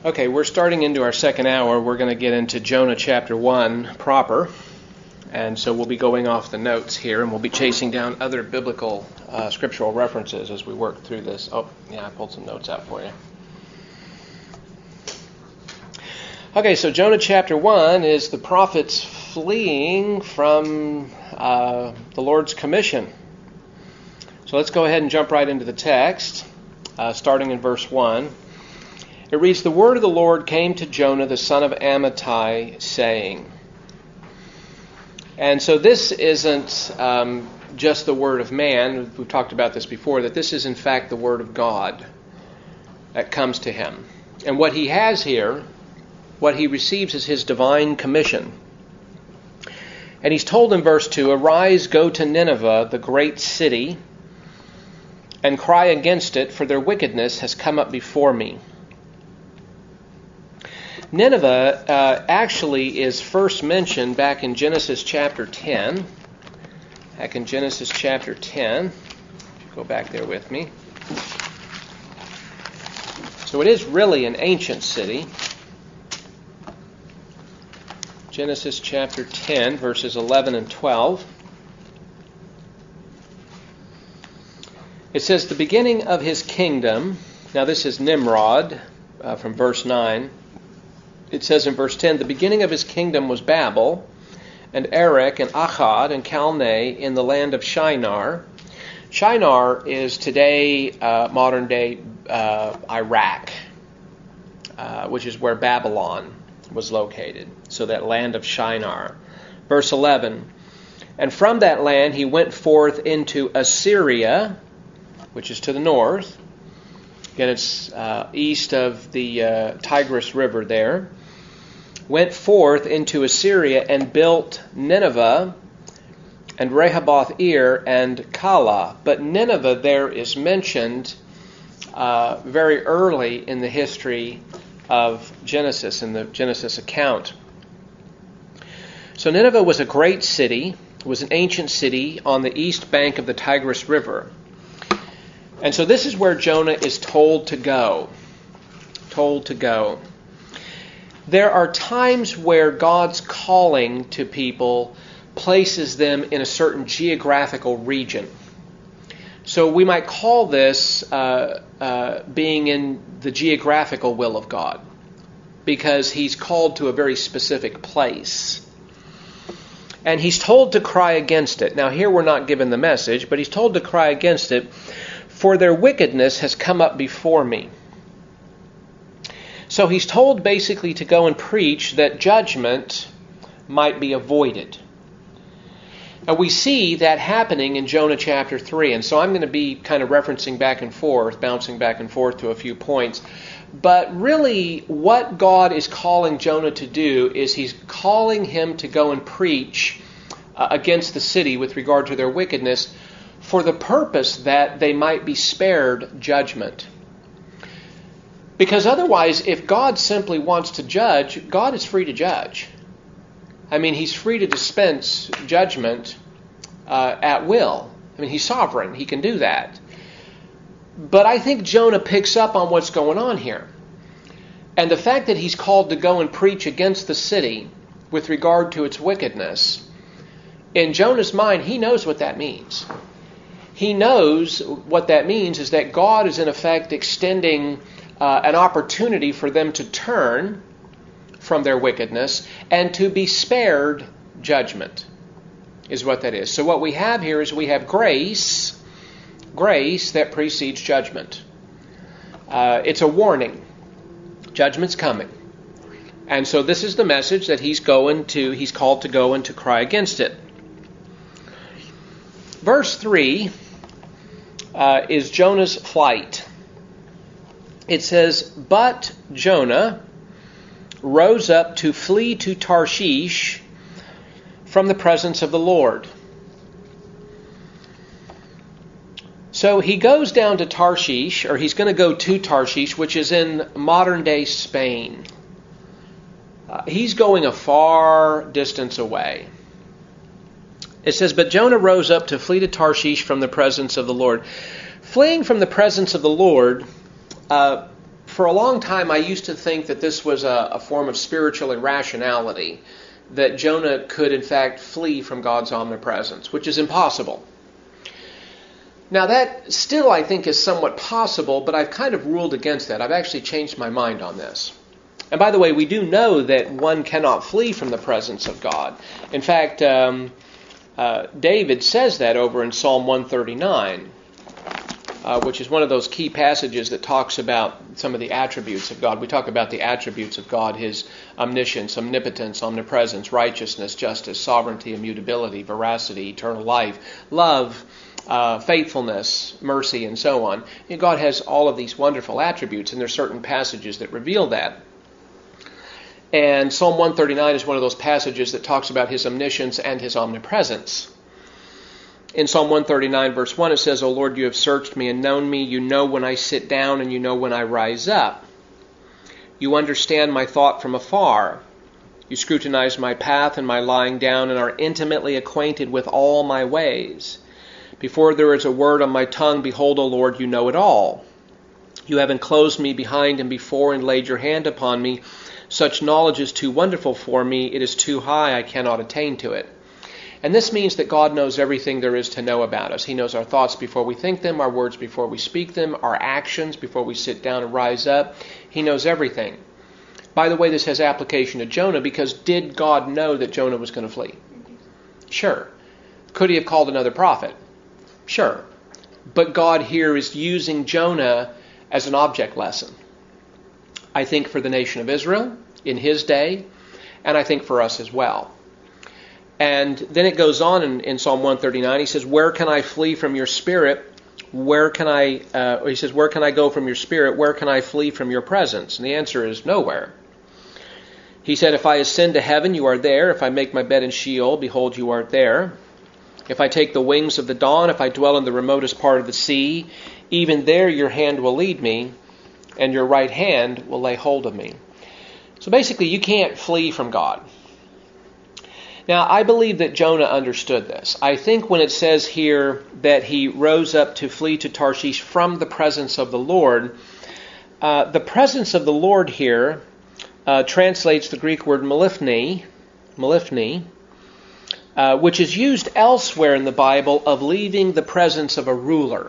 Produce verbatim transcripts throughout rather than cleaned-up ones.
Okay, we're starting into our second hour. We're going to get into Jonah chapter one proper. And so we'll be going off the notes here, and we'll be chasing down other biblical uh, scriptural references as we work through this. Oh, yeah, I pulled some notes out for you. Okay, so Jonah chapter one is the prophets fleeing from uh, the Lord's commission. So let's go ahead and jump right into the text, uh, starting in verse one. It reads, "The word of the Lord came to Jonah the son of Amittai, saying..." And so this isn't um, just the word of man. We've talked about this before, that this is in fact the word of God that comes to him. And what he has here, what he receives is his divine commission. And he's told in verse two, "Arise, go to Nineveh, the great city, and cry against it, for their wickedness has come up before me." Nineveh uh, actually is first mentioned back in Genesis chapter ten. Back in Genesis chapter ten. Go back there with me. So it is really an ancient city. Genesis chapter ten, verses eleven and twelve. It says, "The beginning of his kingdom..." Now this is Nimrod uh, from verse nine. It says in verse ten, "The beginning of his kingdom was Babel, and Erech, and Akkad, and Calneh in the land of Shinar." Shinar is today uh, modern-day uh, Iraq, uh, which is where Babylon was located. So that land of Shinar. Verse eleven, "And from that land he went forth into Assyria," which is to the north. Again, it's uh, east of the uh, Tigris River there. "Went forth into Assyria and built Nineveh and Rehoboth-ir and Calah." But Nineveh there is mentioned uh, very early in the history of Genesis, in the Genesis account. So Nineveh was a great city. It was an ancient city on the east bank of the Tigris River. And so this is where Jonah is told to go. Told to go. There are times where God's calling to people places them in a certain geographical region. So we might call this uh, uh, being in the geographical will of God, because he's called to a very specific place. And he's told to cry against it. Now here we're not given the message, but he's told to cry against it. "For their wickedness has come up before me." So he's told basically to go and preach that judgment might be avoided. And we see that happening in Jonah chapter three. And so I'm going to be kind of referencing back and forth, bouncing back and forth to a few points. But really what God is calling Jonah to do is he's calling him to go and preach uh, against the city with regard to their wickedness, for the purpose that they might be spared judgment. Because otherwise, if God simply wants to judge, God is free to judge. I mean, he's free to dispense judgment uh, at will. I mean, he's sovereign. He can do that. But I think Jonah picks up on what's going on here. And the fact that he's called to go and preach against the city with regard to its wickedness, in Jonah's mind, he knows what that means. He knows what that means is that God is in effect extending uh, an opportunity for them to turn from their wickedness and to be spared judgment, is what that is. So what we have here is we have grace, grace that precedes judgment. Uh, it's a warning. Judgment's coming. And so this is the message that he's going to, he's called to go and to cry against it. Verse three uh, is Jonah's flight. It says, "But Jonah rose up to flee to Tarshish from the presence of the Lord." So he goes down to Tarshish, or he's going to go to Tarshish, which is in modern-day Spain. Uh, he's going a far distance away. It says, "But Jonah rose up to flee to Tarshish from the presence of the Lord." Fleeing from the presence of the Lord, uh, for a long time, I used to think that this was a, a form of spiritual irrationality, that Jonah could in fact flee from God's omnipresence, which is impossible. Now that still I think is somewhat possible, but I've kind of ruled against that. I've actually changed my mind on this. And by the way, we do know that one cannot flee from the presence of God. In fact, um, uh, David says that over in Psalm one thirty-nine, uh, which is one of those key passages that talks about some of the attributes of God. We talk about the attributes of God, His omniscience, omnipotence, omnipresence, righteousness, justice, sovereignty, immutability, veracity, eternal life, love, Uh, faithfulness, mercy, and so on. And God has all of these wonderful attributes, and there are certain passages that reveal that. And Psalm one thirty-nine is one of those passages that talks about His omniscience and His omnipresence. In Psalm one thirty-nine, verse one, it says, O Lord, you have searched me and known me. You know when I sit down, and you know when I rise up. You understand my thought from afar. You scrutinize my path and my lying down, and are intimately acquainted with all my ways. Before there is a word on my tongue, behold, O Lord, you know it all. You have enclosed me behind and before and laid your hand upon me. Such knowledge is too wonderful for me. It is too high. I cannot attain to it. And this means that God knows everything there is to know about us. He knows our thoughts before we think them, our words before we speak them, our actions before we sit down and rise up. He knows everything. By the way, this has application to Jonah, because did God know that Jonah was going to flee? Sure. Could He have called another prophet? Sure. But God here is using Jonah as an object lesson. I think for the nation of Israel in his day, and I think for us as well. And then it goes on in, in Psalm one thirty-nine. He says, where can I flee from your spirit? Where can I, uh, he says, where can I go from your spirit? Where can I flee from your presence? And the answer is nowhere. He said, if I ascend to heaven, you are there. If I make my bed in Sheol, behold, you are there. If I take the wings of the dawn, if I dwell in the remotest part of the sea, even there your hand will lead me, and your right hand will lay hold of me. So basically, you can't flee from God. Now, I believe that Jonah understood this. I think when it says here that he rose up to flee to Tarshish from the presence of the Lord, uh, the presence of the Lord here uh, translates the Greek word malifni, malifni, Uh, which is used elsewhere in the Bible of leaving the presence of a ruler.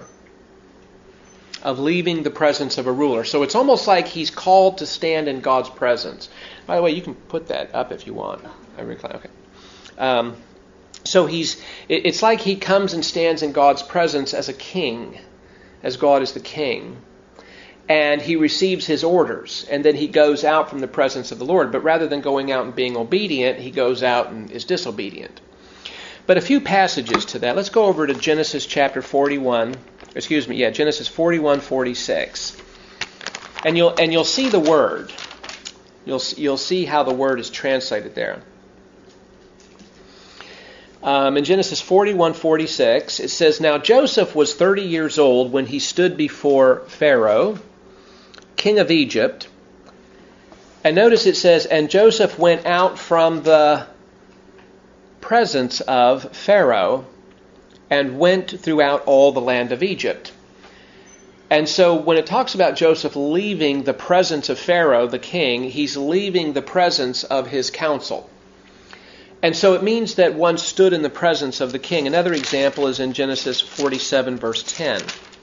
Of leaving the presence of a ruler. So it's almost like he's called to stand in God's presence. By the way, you can put that up if you want. I recline. Okay. Um, so he's. It, it's like he comes and stands in God's presence as a king, as God is the king. And he receives his orders, and then he goes out from the presence of the Lord. But rather than going out and being obedient, he goes out and is disobedient. But a few passages to that. Let's go over to Genesis chapter forty-one. Excuse me, yeah, Genesis forty-one, forty-six. And you'll and you'll see the word. You'll you'll see how the word is translated there. Um, in Genesis forty-one, forty-six, it says, Now Joseph was thirty years old when he stood before Pharaoh, king of Egypt. And notice it says, And Joseph went out from the presence of Pharaoh and went throughout all the land of Egypt. And so when it talks about Joseph leaving the presence of Pharaoh, the king, he's leaving the presence of his council. And so it means that one stood in the presence of the king. Another example is in Genesis forty-seven, verse ten.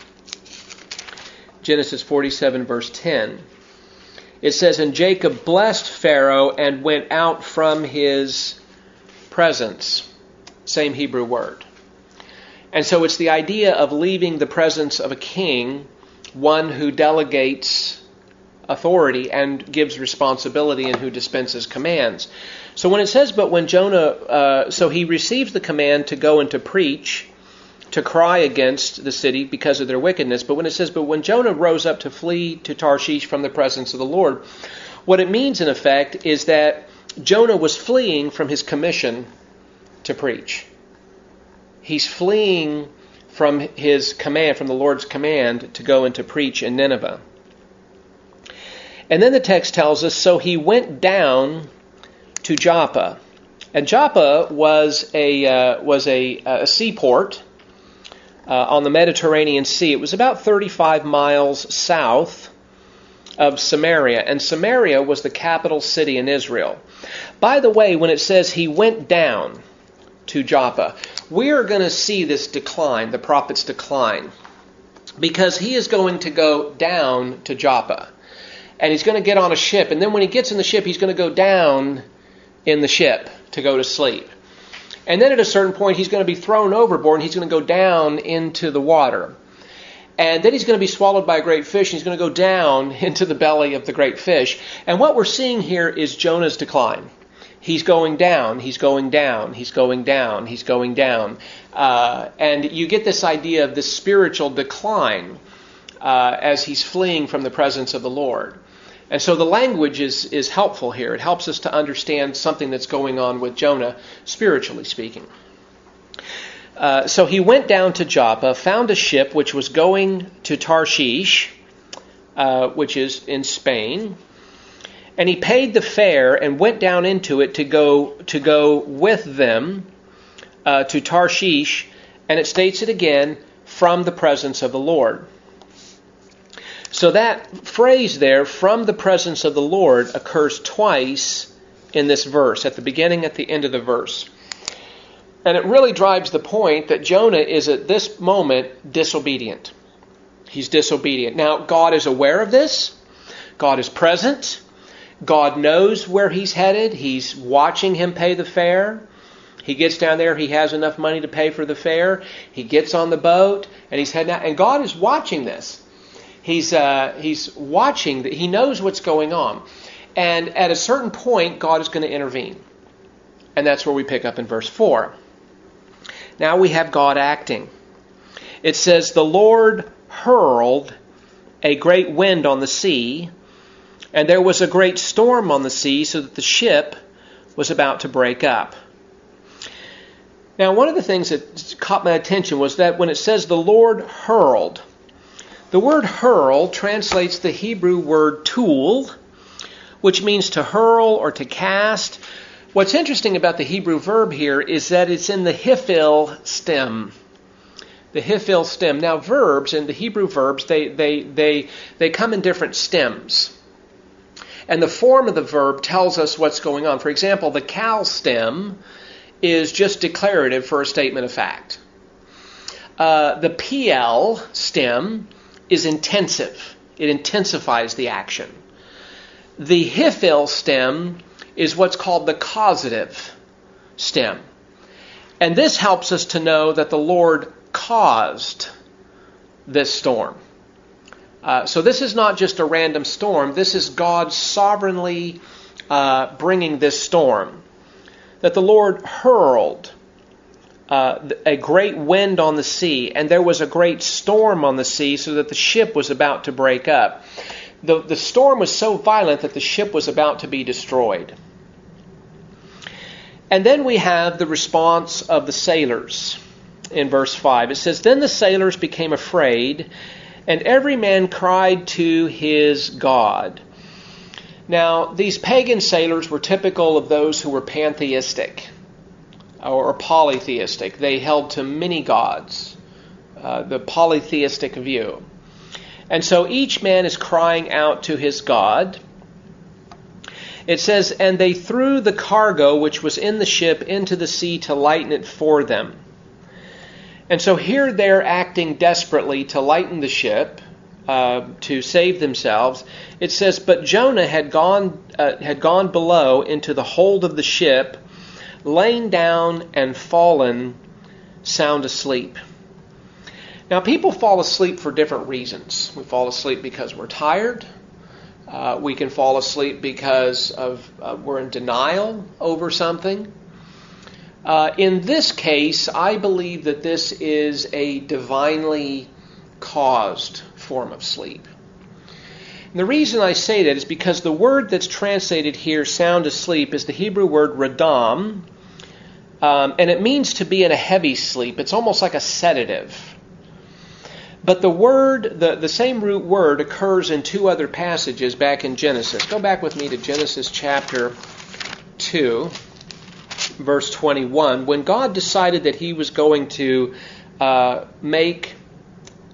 Genesis forty-seven, verse ten. It says, And Jacob blessed Pharaoh and went out from his presence. Same Hebrew word. And so it's the idea of leaving the presence of a king, one who delegates authority and gives responsibility and who dispenses commands. So when it says, but when Jonah, uh, so he receives the command to go and to preach, to cry against the city because of their wickedness. But when it says, but when Jonah rose up to flee to Tarshish from the presence of the Lord, what it means in effect is that Jonah was fleeing from his commission to preach. He's fleeing from his command, from the Lord's command to go and to preach in Nineveh. And then the text tells us, so he went down to Joppa. And Joppa was a uh, was a, a seaport uh, on the Mediterranean Sea. It was about thirty-five miles south of Samaria, and Samaria was the capital city in Israel. By the way, when it says he went down to Joppa, we are going to see this decline, the prophet's decline, because he is going to go down to Joppa, and he's going to get on a ship, and then when he gets in the ship, he's going to go down in the ship to go to sleep. And then at a certain point, he's going to be thrown overboard, and he's going to go down into the water. And then he's going to be swallowed by a great fish, and he's going to go down into the belly of the great fish. And what we're seeing here is Jonah's decline. He's going down, he's going down, he's going down, he's going down. Uh, and you get this idea of this spiritual decline uh, as he's fleeing from the presence of the Lord. And so the language is, is helpful here. It helps us to understand something that's going on with Jonah, spiritually speaking. Uh, so he went down to Joppa, found a ship which was going to Tarshish, uh, which is in Spain, and he paid the fare and went down into it to go to go with them uh, to Tarshish, and it states it again, from the presence of the Lord. So that phrase there, from the presence of the Lord, occurs twice in this verse, at the beginning, at the end of the verse. And it really drives the point that Jonah is at this moment disobedient. He's disobedient. Now, God is aware of this. God is present. God knows where he's headed. He's watching him pay the fare. He gets down there. He has enough money to pay for the fare. He gets on the boat, and he's heading out. And God is watching this. He's uh, he's watching. The, he knows what's going on. And at a certain point, God is going to intervene. And that's where we pick up in verse four. Now we have God acting. It says, the Lord hurled a great wind on the sea, and there was a great storm on the sea, so that the ship was about to break up. Now, one of the things that caught my attention was that when it says the Lord hurled, the word hurl translates the Hebrew word tool, which means to hurl or to cast. What's interesting about the Hebrew verb here is that it's in the hifil stem. The hifil stem. Now, verbs, and the Hebrew verbs, they they they they come in different stems. And the form of the verb tells us what's going on. For example, the kal stem is just declarative for a statement of fact. Uh, the pl stem is intensive. It intensifies the action. The hifil stem is what's called the causative stem. And this helps us to know that the Lord caused this storm. Uh, so this is not just a random storm. This is God sovereignly uh, bringing this storm. That the Lord hurled uh, a great wind on the sea, and there was a great storm on the sea, so that the ship was about to break up. The, the storm was so violent that the ship was about to be destroyed. And then we have the response of the sailors in verse five. It says, then the sailors became afraid, and every man cried to his God. Now, these pagan sailors were typical of those who were pantheistic or polytheistic. They held to many gods, uh, the polytheistic view. And so each man is crying out to his God. It says, and they threw the cargo which was in the ship into the sea to lighten it for them. And so here they're acting desperately to lighten the ship, uh, to save themselves. It says, but Jonah had gone uh, had gone below into the hold of the ship, lain down and fallen sound asleep. Now, people fall asleep for different reasons. We fall asleep because we're tired. Uh, we can fall asleep because of uh, we're in denial over something. Uh, in this case, I believe that this is a divinely caused form of sleep. And the reason I say that is because the word that's translated here, sound asleep, is the Hebrew word radam, um, and it means to be in a heavy sleep. It's almost like a sedative. But the word, the, the same root word occurs in two other passages back in Genesis. Go back with me to Genesis chapter two, verse twenty-one. When God decided that he was going to uh, make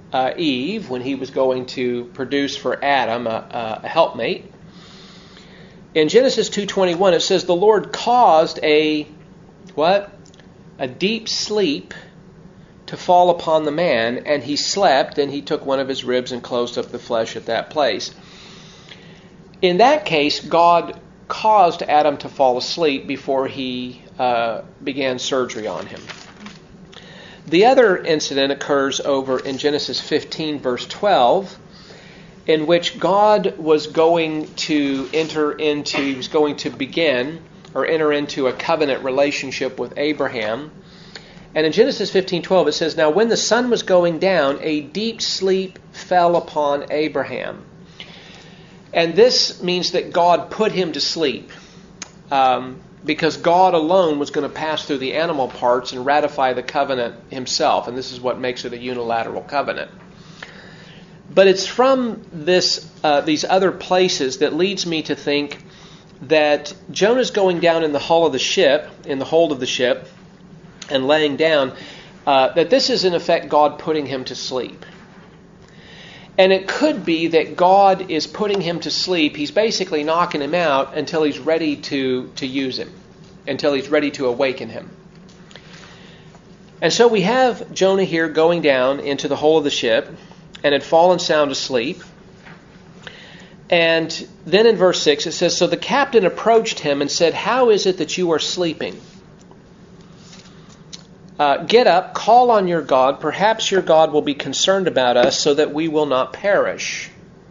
uh, Eve when he was going to produce for Adam a, a helpmate. In Genesis two twenty-one, it says, the Lord caused a, what? A deep sleep to fall upon the man, and he slept, and he took one of his ribs and closed up the flesh at that place. In that case, God caused Adam to fall asleep before he uh, began surgery on him. The other incident occurs over in Genesis fifteen, verse twelve, in which God was going to enter into, he was going to begin or enter into a covenant relationship with Abraham. And in Genesis fifteen twelve it says, now when the sun was going down, a deep sleep fell upon Abraham. And this means that God put him to sleep, um, because God alone was going to pass through the animal parts and ratify the covenant himself. And this is what makes it a unilateral covenant. But it's from this uh, these other places that leads me to think that Jonah's going down in the hull of the ship, in the hold of the ship, and laying down, uh, that this is in effect God putting him to sleep. And it could be that God is putting him to sleep. He's basically knocking him out until he's ready to, to use him, until he's ready to awaken him. And so we have Jonah here going down into the hull of the ship and had fallen sound asleep. And then in verse six it says, so the captain approached him and said, how is it that you are sleeping? Uh, Get up, call on your God. Perhaps your God will be concerned about us so that we will not perish.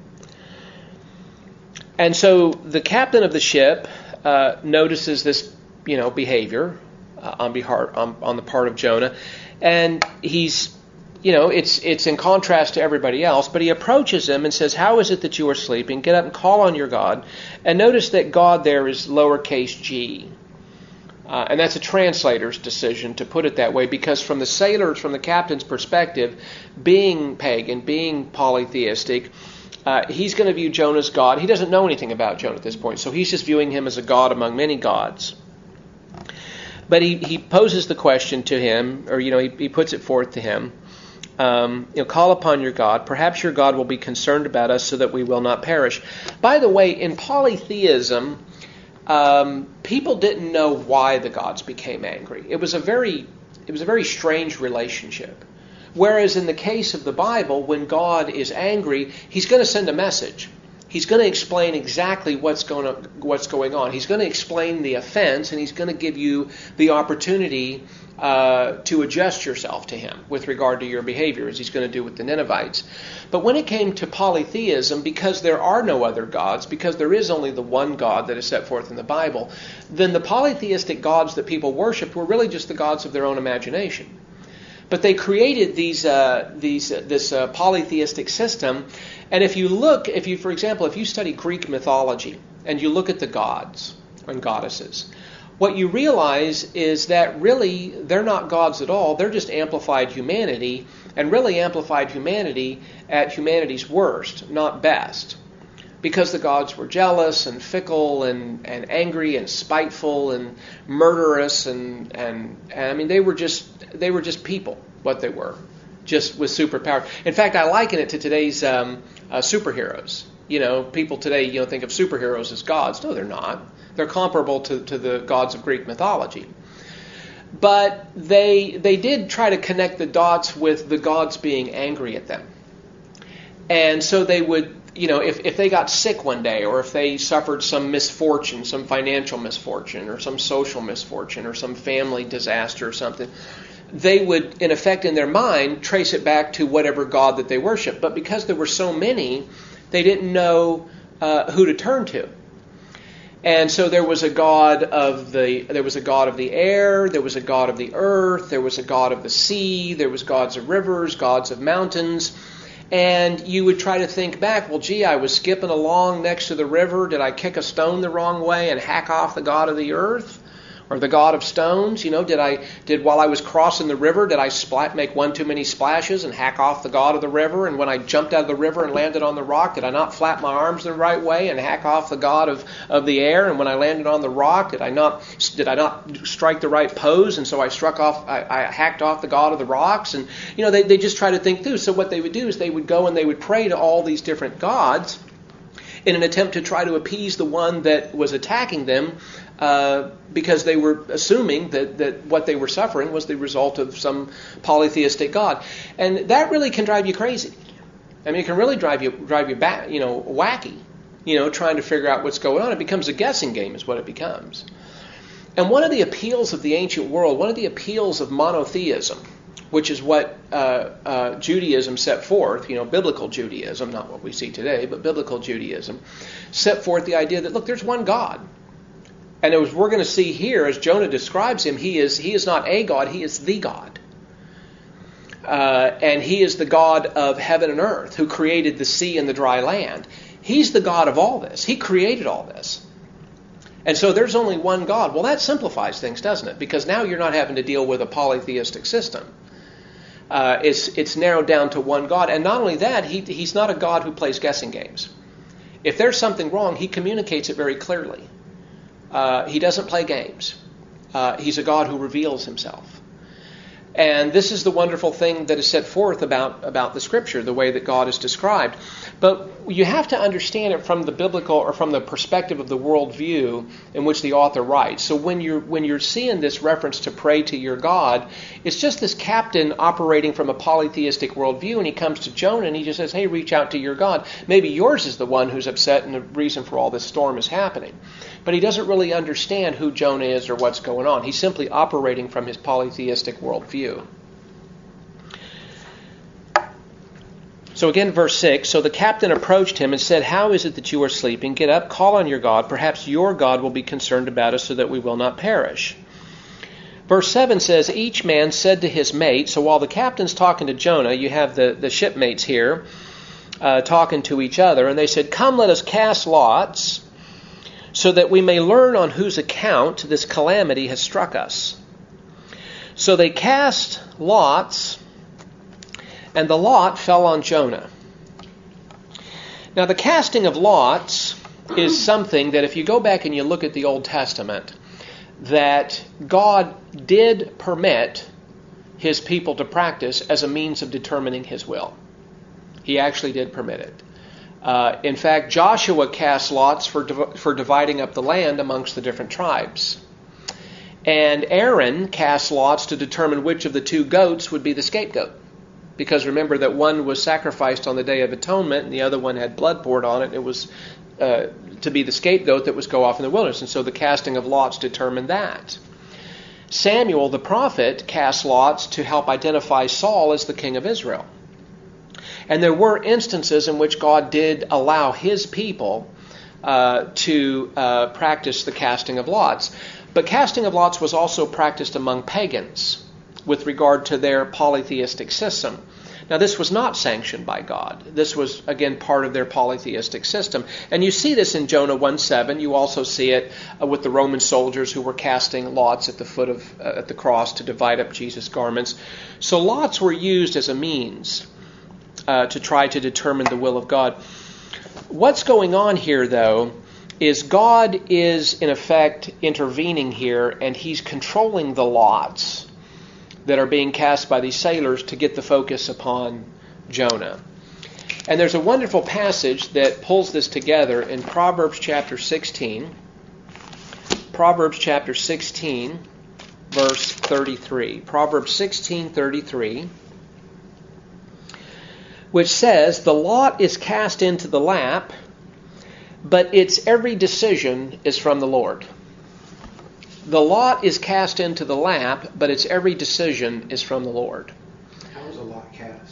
And so the captain of the ship uh, notices this, you know, behavior uh, on, behalf, on, on the part of Jonah. And he's, you know, it's it's in contrast to everybody else. But he approaches him and says, how is it that you are sleeping? Get up and call on your God. And notice that God there is lowercase g. Uh, and that's a translator's decision to put it that way, because from the sailors, from the captain's perspective, being pagan, being polytheistic, uh, he's going to view Jonah as God. He doesn't know anything about Jonah at this point, so he's just viewing him as a god among many gods. But he, he poses the question to him, or you know, he, he puts it forth to him. Um, you know, call upon your God. Perhaps your God will be concerned about us so that we will not perish. By the way, in polytheism, Um, people didn't know why the gods became angry. It was a very, it was a very strange relationship. Whereas in the case of the Bible, when God is angry, He's going to send a message. He's going to explain exactly what's going to, what's going on. He's going to explain the offense, and He's going to give you the opportunity uh, to adjust yourself to Him with regard to your behavior, as He's going to do with the Ninevites. But when it came to polytheism, because there are no other gods, because there is only the one God that is set forth in the Bible, then the polytheistic gods that people worshipped were really just the gods of their own imagination. But they created these, uh, these, uh, this uh, polytheistic system. And if you look, if you, for example, if you study Greek mythology and you look at the gods and goddesses, what you realize is that really they're not gods at all. They're just amplified humanity, and really amplified humanity at humanity's worst, not best. Because the gods were jealous and fickle and, and angry and spiteful and murderous and, and and I mean they were just they were just people, what they were, just with superpower. In fact, I liken it to today's um, uh, superheroes. You know, people today you know think of superheroes as gods. No, they're not. They're comparable to, to the gods of Greek mythology. But they they did try to connect the dots with the gods being angry at them. And so they would, you know, if, if they got sick one day, or if they suffered some misfortune, some financial misfortune, or some social misfortune, or some family disaster or something, they would, in effect, in their mind, trace it back to whatever god that they worship. But because there were so many, they didn't know uh, who to turn to. And so there was a god of the there was a god of the air, there was a god of the earth, there was a god of the sea, there was gods of rivers, gods of mountains. And you would try to think back, well, gee, I was skipping along next to the river. Did I kick a stone the wrong way and hack off the god of the earth? Or the God of stones, you know, did I did while I was crossing the river, did I splat, make one too many splashes and hack off the God of the river? And when I jumped out of the river and landed on the rock, did I not flap my arms the right way and hack off the God of, of the air? And when I landed on the rock, did I not did I not strike the right pose? And so I struck off, I, I hacked off the God of the rocks. And you know, they they just try to think through. So what they would do is they would go and they would pray to all these different gods in an attempt to try to appease the one that was attacking them, uh, because they were assuming that, that what they were suffering was the result of some polytheistic God. And that really can drive you crazy. I mean, it can really drive you drive you back, you know, wacky, you know, trying to figure out what's going on. It becomes a guessing game is what it becomes. And one of the appeals of the ancient world, one of the appeals of monotheism, which is what uh, uh, Judaism set forth, you know, biblical Judaism, not what we see today, but biblical Judaism, set forth the idea that, look, there's one God. And as we're going to see here, as Jonah describes him, he is he is not a God, he is the God. Uh, and he is the God of heaven and earth, who created the sea and the dry land. He's the God of all this. He created all this. And so there's only one God. Well, that simplifies things, doesn't it? Because now you're not having to deal with a polytheistic system. Uh, it's it's narrowed down to one God. And not only that, he he's not a God who plays guessing games. If there's something wrong, he communicates it very clearly. Uh, he doesn't play games. Uh, he's a God who reveals himself. And this is the wonderful thing that is set forth about, about the Scripture, the way that God is described. But you have to understand it from the biblical or from the perspective of the worldview in which the author writes. So when you're when you're seeing this reference to pray to your God, it's just this captain operating from a polytheistic worldview, and he comes to Jonah and he just says, hey, reach out to your God. Maybe yours is the one who's upset and the reason for all this storm is happening. But he doesn't really understand who Jonah is or what's going on. He's simply operating from his polytheistic worldview. So again, verse six, so the captain approached him and said, how is it that you are sleeping? Get up, call on your God. Perhaps your God will be concerned about us so that we will not perish. Verse seven says, each man said to his mate, so while the captain's talking to Jonah, you have the, the shipmates here uh, talking to each other, and they said, come, let us cast lots so that we may learn on whose account this calamity has struck us. So they cast lots, and the lot fell on Jonah. Now, the casting of lots is something that if you go back and you look at the Old Testament, that God did permit his people to practice as a means of determining his will. He actually did permit it. Uh, in fact, Joshua cast lots for div- for dividing up the land amongst the different tribes. And Aaron cast lots to determine which of the two goats would be the scapegoat. Because remember that one was sacrificed on the Day of Atonement and the other one had blood poured on it. And it was uh, to be the scapegoat that was go off in the wilderness. And so the casting of lots determined that. Samuel, the prophet, cast lots to help identify Saul as the king of Israel. And there were instances in which God did allow his people uh, to uh, practice the casting of lots. But casting of lots was also practiced among pagans with regard to their polytheistic system. Now, this was not sanctioned by God. This was, again, part of their polytheistic system. And you see this in Jonah one seven. You also see it uh, with the Roman soldiers who were casting lots at the foot of uh, at the cross to divide up Jesus' garments. So lots were used as a means uh, to try to determine the will of God. What's going on here, though, is God is, in effect, intervening here, and he's controlling the lots that are being cast by these sailors to get the focus upon Jonah. And there's a wonderful passage that pulls this together in Proverbs chapter sixteen. Proverbs chapter sixteen, verse thirty-three. Proverbs sixteen thirty-three, which says, the lot is cast into the lap, but its every decision is from the Lord. The lot is cast into the lap, but its every decision is from the Lord. How was a lot cast?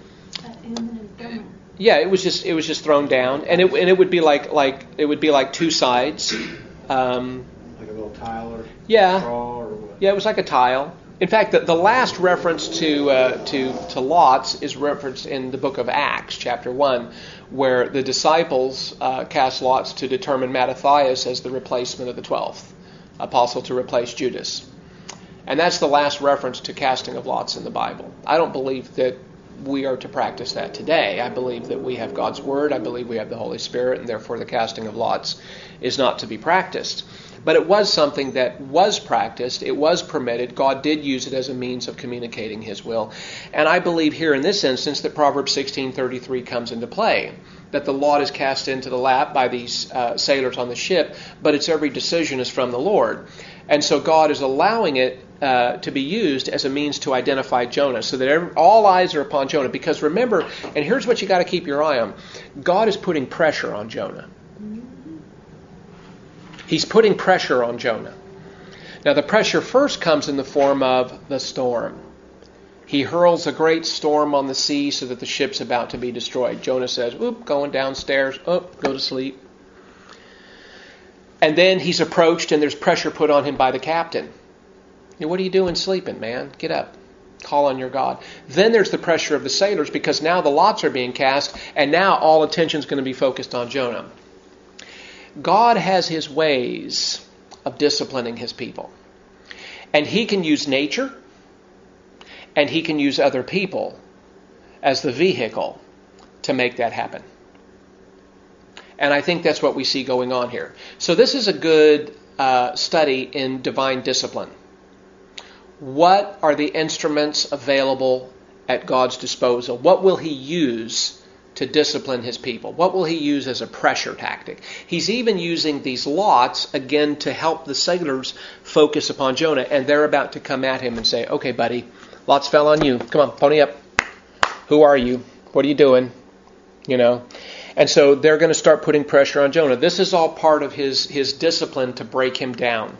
Yeah, it was just it was just thrown down, and it and it would be like like it would be like two sides. Um, like a little tile or yeah, straw or what? Yeah, it was like a tile. In fact, the, the last reference to uh, to to lots is referenced in the book of Acts, chapter one, where the disciples uh, cast lots to determine Mattathias as the replacement of the twelfth. apostle to replace Judas. And that's the last reference to casting of lots in the Bible. I don't believe that we are to practice that today. I believe that we have God's Word. I believe we have the Holy Spirit, and therefore the casting of lots is not to be practiced. But it was something that was practiced. It was permitted. God did use it as a means of communicating His will. And I believe here in this instance that Proverbs sixteen thirty-three comes into play, that the lot is cast into the lap by these uh, sailors on the ship, but its every decision is from the Lord. And so God is allowing it uh, to be used as a means to identify Jonah, so that every, all eyes are upon Jonah. Because remember, and here's what you got to keep your eye on, God is putting pressure on Jonah. He's putting pressure on Jonah. Now the pressure first comes in the form of the storm. He hurls a great storm on the sea so that the ship's about to be destroyed. Jonah says, oop, going downstairs, oop, go to sleep. And then he's approached and there's pressure put on him by the captain. Hey, what are you doing sleeping, man? Get up. Call on your God. Then there's the pressure of the sailors, because now the lots are being cast and now all attention is going to be focused on Jonah. God has His ways of disciplining His people. And He can use nature and He can use other people as the vehicle to make that happen. And I think that's what we see going on here. So this is a good uh, study in divine discipline. What are the instruments available at God's disposal? What will He use to discipline His people? What will He use as a pressure tactic? He's even using these lots, again, to help the sailors focus upon Jonah. And they're about to come at him and say, okay, buddy, lots fell on you. Come on, pony up. Who are you? What are you doing? You know? And so they're going to start putting pressure on Jonah. This is all part of his, his discipline to break him down.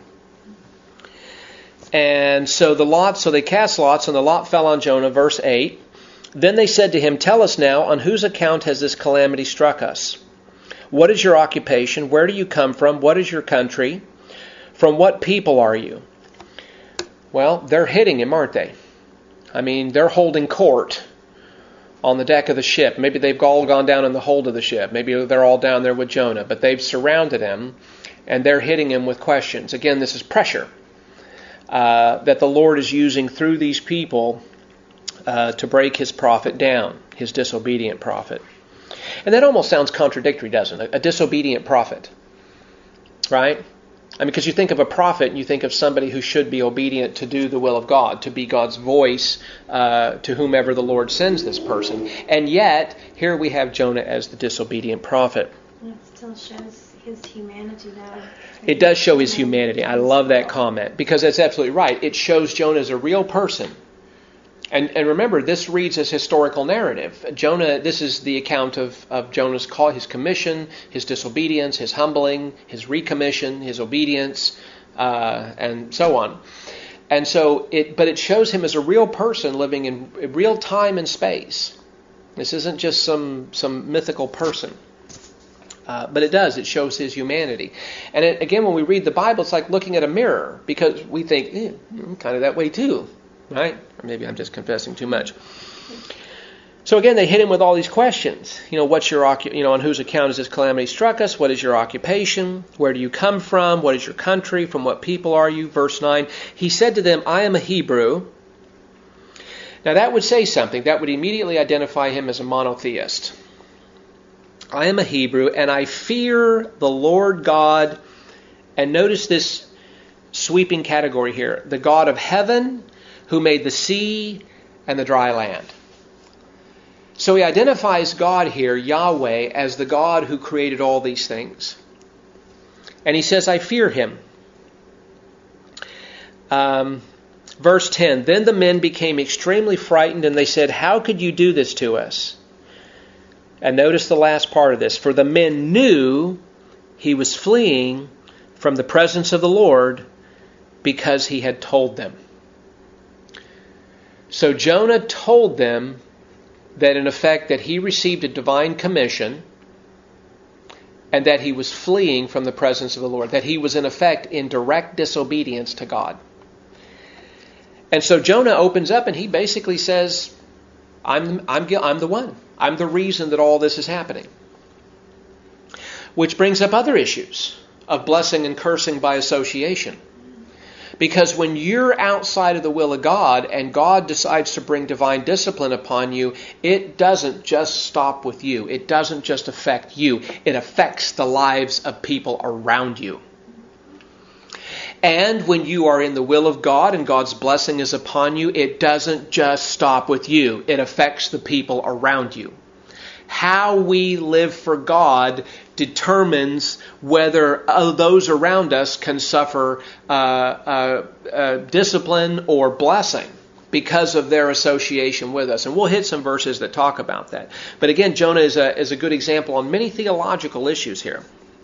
And so the lot, so they cast lots, and the lot fell on Jonah, verse eight. Then they said to him, tell us now, on whose account has this calamity struck us? What is your occupation? Where do you come from? What is your country? From what people are you? Well, they're hitting him, aren't they? I mean, they're holding court on the deck of the ship. Maybe they've all gone down in the hold of the ship. Maybe they're all down there with Jonah. But they've surrounded him, and they're hitting him with questions. Again, this is pressure uh, that the Lord is using through these people Uh, to break His prophet down, His disobedient prophet. And that almost sounds contradictory, doesn't it? A disobedient prophet. Right? I mean, because you think of a prophet and you think of somebody who should be obedient to do the will of God, to be God's voice uh, to whomever the Lord sends this person. And yet, here we have Jonah as the disobedient prophet. It still shows His humanity, though. It does show His humanity. I love that comment, because that's absolutely right. It shows Jonah as a real person. And, and remember, this reads as historical narrative. Jonah, this is the account of, of Jonah's call, his commission, his disobedience, his humbling, his recommission, his obedience, uh, and so on. And so, it, but it shows him as a real person living in real time and space. This isn't just some some mythical person. Uh, but it does. It shows his humanity. And it, again, when we read the Bible, it's like looking at a mirror, because we think, eh, I'm kind of that way too. Right? Or maybe I'm just confessing too much. So again, they hit him with all these questions. You know, what's your occu- you know, on whose account has this calamity struck us? What is your occupation? Where do you come from? What is your country? From what people are you? Verse nine. He said to them, I am a Hebrew. Now that would say something. That would immediately identify him as a monotheist. I am a Hebrew, and I fear the Lord God. And notice this sweeping category here. The God of heaven, who made the sea and the dry land. So he identifies God here, Yahweh, as the God who created all these things. And he says, I fear Him. Um, verse ten, then the men became extremely frightened, and they said, how could you do this to us? And notice the last part of this. For the men knew he was fleeing from the presence of the Lord, because he had told them. So Jonah told them that in effect that he received a divine commission and that he was fleeing from the presence of the Lord, that he was in effect in direct disobedience to God. And so Jonah opens up and he basically says, I'm, I'm, I'm the one. I'm the reason that all this is happening. Which brings up other issues of blessing and cursing by association. Because when you're outside of the will of God and God decides to bring divine discipline upon you, it doesn't just stop with you. It doesn't just affect you. It affects the lives of people around you. And when you are in the will of God and God's blessing is upon you, it doesn't just stop with you. It affects the people around you. How we live for God determines whether uh, those around us can suffer uh, uh, uh, discipline or blessing because of their association with us. And we'll hit some verses that talk about that. But again, Jonah is a, is a good example on many theological issues here.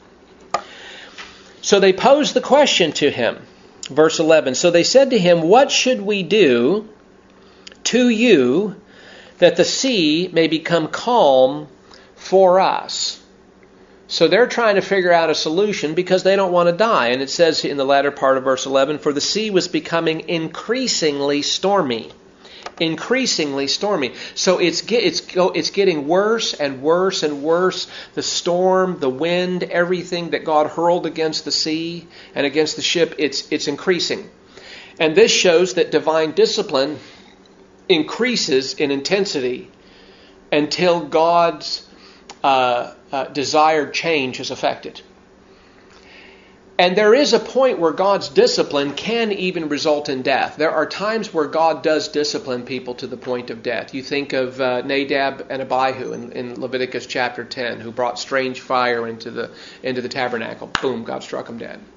So they posed the question to him. Verse eleven. So they said to him, "What should we do to you that the sea may become calm for us?" So they're trying to figure out a solution because they don't want to die. And it says in the latter part of verse eleven, "For the sea was becoming increasingly stormy." Increasingly stormy. So it's it's it's getting worse and worse and worse. The storm, the wind, everything that God hurled against the sea and against the ship, it's it's increasing. And this shows that divine discipline increases in intensity until God's uh, uh, desired change is effected. And there is a point where God's discipline can even result in death. There are times where God does discipline people to the point of death. You think of uh, Nadab and Abihu in, in Leviticus chapter ten, who brought strange fire into the into the tabernacle. Boom, God struck them dead.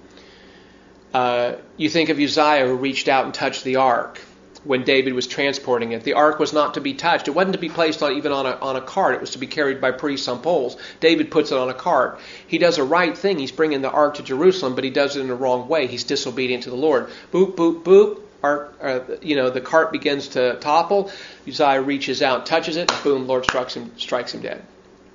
Uh, you think of Uzziah, who reached out and touched the ark when David was transporting it. The ark was not to be touched. It wasn't to be placed on even on a, on a cart. It was to be carried by priests on poles. David puts it on a cart. He does a right thing. He's bringing the ark to Jerusalem, but he does it in the wrong way. He's disobedient to the Lord. Boop, boop, boop. Ark, uh, you know, the cart begins to topple. Uzziah reaches out, touches it. Boom, Lord strikes him, strikes him dead.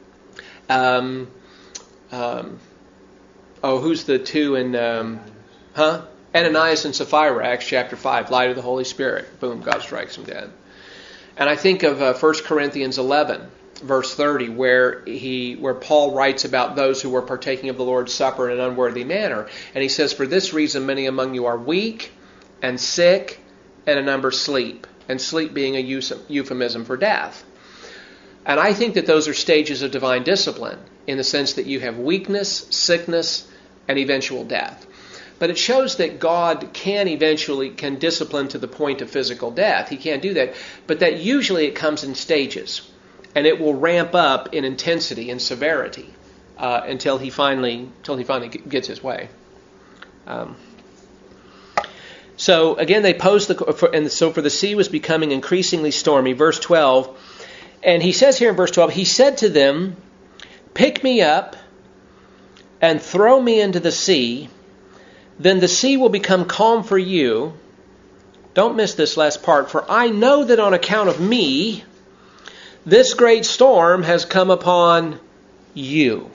Um, um, oh, who's the two in... Um, huh? Ananias and Sapphira, Acts chapter five, light of the Holy Spirit. Boom, God strikes him dead. And I think of uh, First Corinthians eleven, verse thirty, where he, where Paul writes about those who were partaking of the Lord's Supper in an unworthy manner. And he says, "For this reason many among you are weak and sick, and a number sleep." And sleep being a euphemism for death. And I think that those are stages of divine discipline, in the sense that you have weakness, sickness, and eventual death. But it shows that God can eventually can discipline to the point of physical death. He can do that. But that usually it comes in stages. And it will ramp up in intensity and severity uh, until he finally until he finally gets his way. Um, so again, they posed the for, and so for the sea was becoming increasingly stormy. Verse twelve, and he says here in verse twelve, he said to them, "Pick me up and throw me into the sea. Then the sea will become calm for you." Don't miss this last part. "For I know that on account of me, this great storm has come upon you."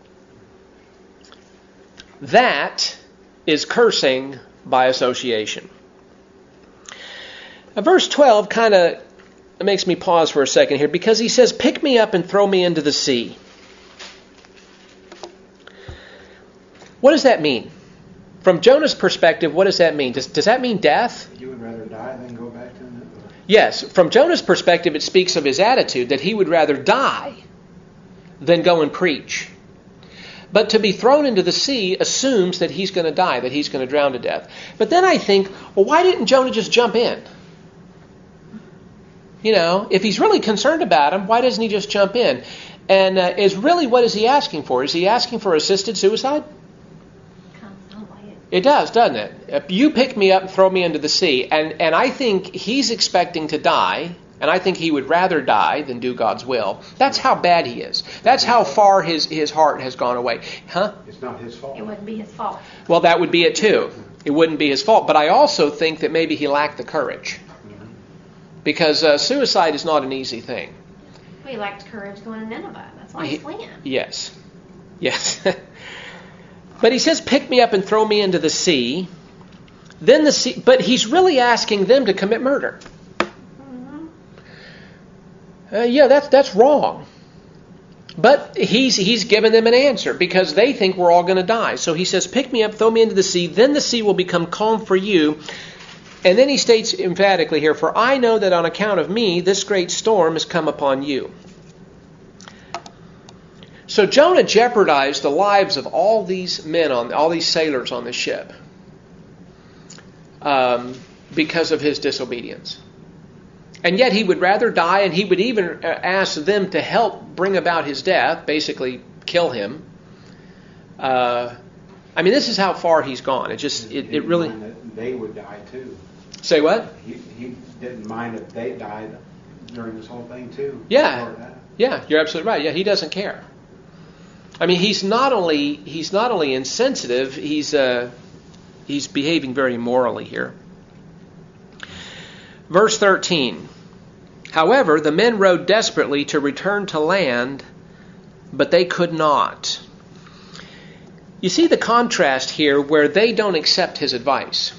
That is cursing by association. Now, verse twelve kind of makes me pause for a second here, because he says, "Pick me up and throw me into the sea." What does that mean? From Jonah's perspective, what does that mean? Does, does that mean death? You would rather die than go back to it? Yes. From Jonah's perspective, it speaks of his attitude, that he would rather die than go and preach. But to be thrown into the sea assumes that he's going to die, that he's going to drown to death. But then I think, well, why didn't Jonah just jump in? You know, if he's really concerned about him, why doesn't he just jump in? And uh, is really, what is he asking for? Is he asking for assisted suicide? It does, doesn't it? You pick me up and throw me into the sea. And, and I think he's expecting to die, and I think he would rather die than do God's will. That's how bad he is. That's how far his, his heart has gone away. Huh? It's not his fault. It wouldn't be his fault. Well, that would be it too. It wouldn't be his fault. But I also think that maybe he lacked the courage. Because uh, suicide is not an easy thing. Well, he lacked courage going to Nineveh. That's why he's fleeing. Yes. Yes. But he says, "Pick me up and throw me into the sea." Then the sea, but he's really asking them to commit murder. Mm-hmm. Uh, yeah, that's that's wrong. But he's he's given them an answer because they think we're all going to die. So he says, pick me up, throw me into the sea, then the sea will become calm for you. And then he states emphatically here, for I know that on account of me, this great storm has come upon you. So Jonah jeopardized the lives of all these men, on all these sailors on the ship um, because of his disobedience. And yet he would rather die, and he would even ask them to help bring about his death, basically kill him. Uh, I mean, this is how far he's gone. It just, it, it really... They would die too. Say what? He, he didn't mind if they died during this whole thing too. Yeah, yeah, you're absolutely right. Yeah, he doesn't care. I mean, he's not only he's not only insensitive, he's uh, he's behaving very immorally here. Verse thirteen. However, the men rowed desperately to return to land, but they could not. You see the contrast here where they don't accept his advice.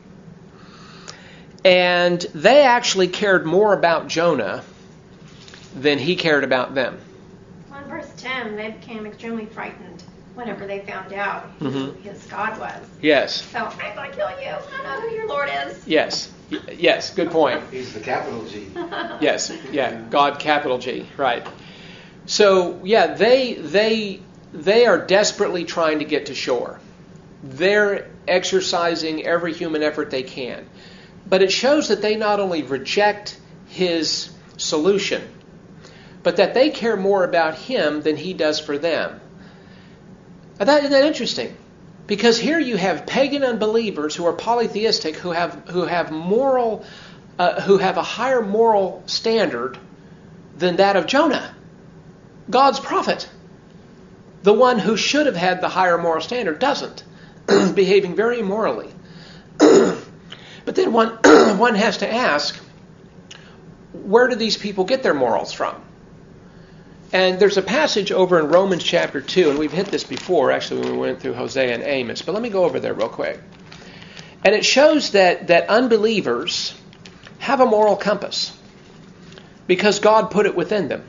And they actually cared more about Jonah than he cared about them. Well, in verse ten, they became extremely frightened whenever they found out who Mm-hmm. his God was. Yes. So, I'm going to kill you. I know who your Lord is. Yes. Y- yes, good point. He's the capital G. Yes, yeah, God, capital G, right. So, yeah, they they they are desperately trying to get to shore. They're exercising every human effort they can. But it shows that they not only reject his solution, but that they care more about him than he does for them. Now that, isn't that interesting? Because here you have pagan unbelievers who are polytheistic, who have who have moral, uh, who have a higher moral standard than that of Jonah, God's prophet. The one who should have had the higher moral standard doesn't, behaving very immorally. But then one one has to ask, where do these people get their morals from? And there's a passage over in Romans chapter two, and we've hit this before, actually, when we went through Hosea and Amos. But let me go over there real quick. And it shows that, that unbelievers have a moral compass because God put it within them.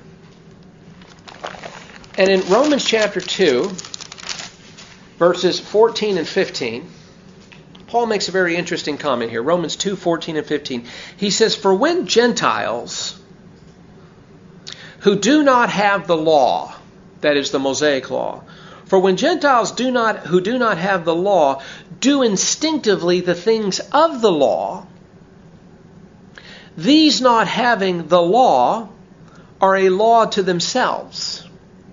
And in Romans chapter two, verses fourteen and fifteen, Paul makes a very interesting comment here. Romans two, fourteen and fifteen. He says, for when Gentiles who do not have the law, that is the Mosaic law, for when Gentiles do not who do not have the law do instinctively the things of the law, these not having the law are a law to themselves,